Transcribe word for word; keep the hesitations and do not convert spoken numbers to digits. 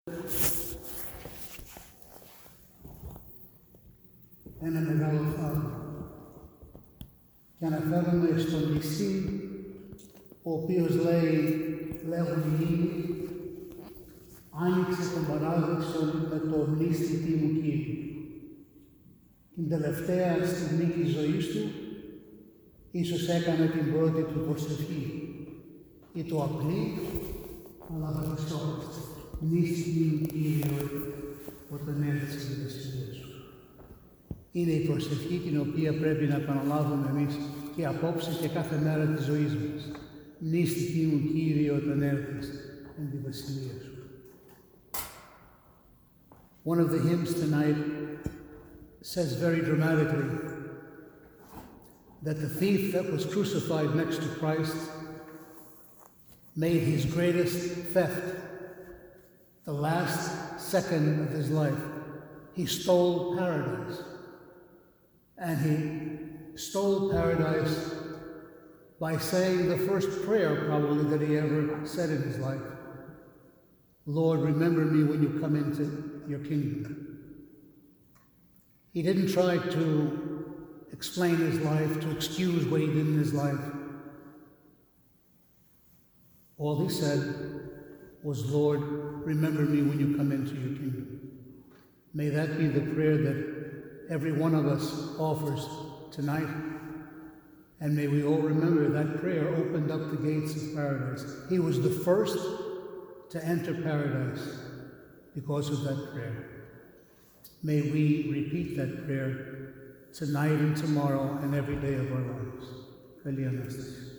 ένα μεγάλο θαύμα. Και αναφέρομαι στον νησί, ο οποίος λέει, λέγουν οι ύμνοι, άνοιξε τον παράδοξο με το μνήστητή μου Κύριε. Την τελευταία στιγμή της ζωής του, ίσως έκανε την πρώτη του προσευχή, ή το απλή, αλλά Χριστό, μνήστητή μου Κύριε, όταν έρθει στη βασιλεία σου. Είναι η προσευχή την οποία πρέπει να επαναλάβουμε εμείς και απόψε και κάθε μέρα της ζωής μας. Μνήστητή μου Κύριε, όταν έρθεις εν τη βασιλεία σου. One of the hymns tonight says very dramatically that the thief that was crucified next to Christ made his greatest theft the last second of his life. He stole paradise. And he stole paradise by saying the first prayer probably that he ever said in his life. Lord, remember me when you come into your kingdom. He didn't try to explain his life, to excuse what he did in his life. All he said was, Lord, remember me when you come into your kingdom. May that be the prayer that every one of us offers tonight. And may we all remember that prayer opened up the gates of paradise. He was the first to enter paradise because of that prayer. May we repeat that prayer tonight and tomorrow and every day of our lives. Καλή Ανάσταση.